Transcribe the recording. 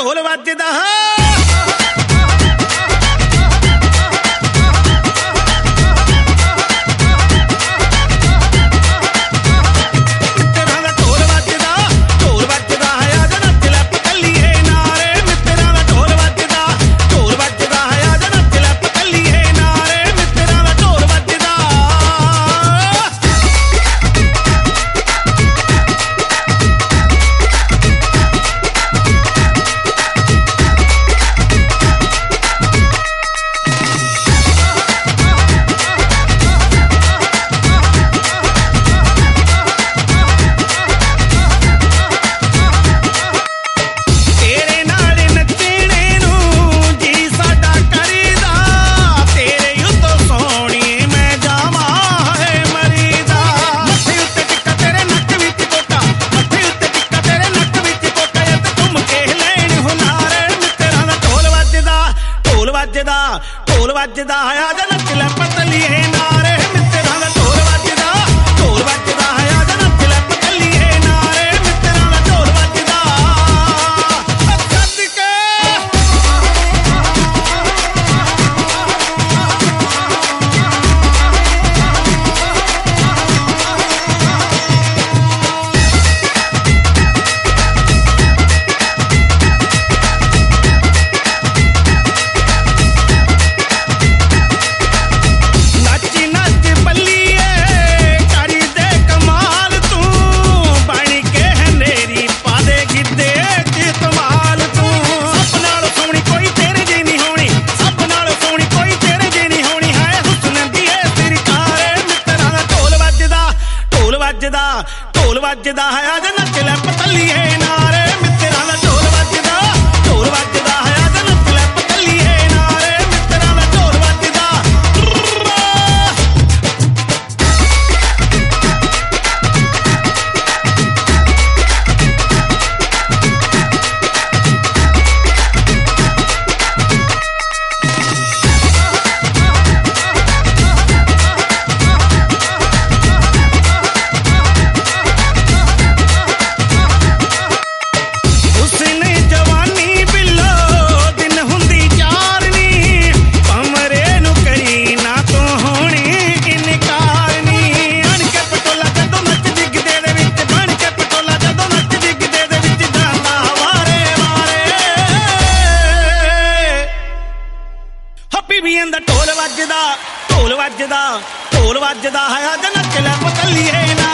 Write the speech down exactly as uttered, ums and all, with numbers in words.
ਢੋਲ ਵੱਜਦਾ ਢੋਲ ਵੱਜਦਾ ਆ ਜਾ ਨੱਚ ਲੈ ਪਤਲੀਏ ਨਾਰੇ ਮਿੱਤਰਾਂ ਦਾ ਢੋਲ ਵੱਜਦਾ ਢੋਲ ਵੱਜਦਾ ਆ ਜਾ ਨੱਚ ਲੈ ਪਤਲੀਏ ਨਾਰੇ ਮਿੱਤਰਾਂ ਦਾ ਢੋਲ ਵੱਜਦਾ ਸੱਜ ਕੇ ਢੋਲ ਵੱਜਦਾ ਆ ਜਾ ਨੱਚ ਲੈ ਪਤਲੀਏ ਨਾਰੇ ਮਿੱਤਰਾਂ ਦਾ ਢੋਲ ਵੱਜਦਾ ਢੋਲ ਵੱਜਦਾ ਆ ਜਾ ਨੱਚ ਲੈ ਪਤਲੀਏ ਨਾਰੇ ਮਿੱਤਰਾਂ ਦਾ ਢੋਲ ਵੱਜਦਾ ਢੋਲ ਵੱਜਦਾ ਢੋਲ ਵੱਜਦਾ ਢੋਲ ਵੱਜਦਾ ਆ ਜਾ ਨੱਚ ਲੈ ਪਤਲੀਏ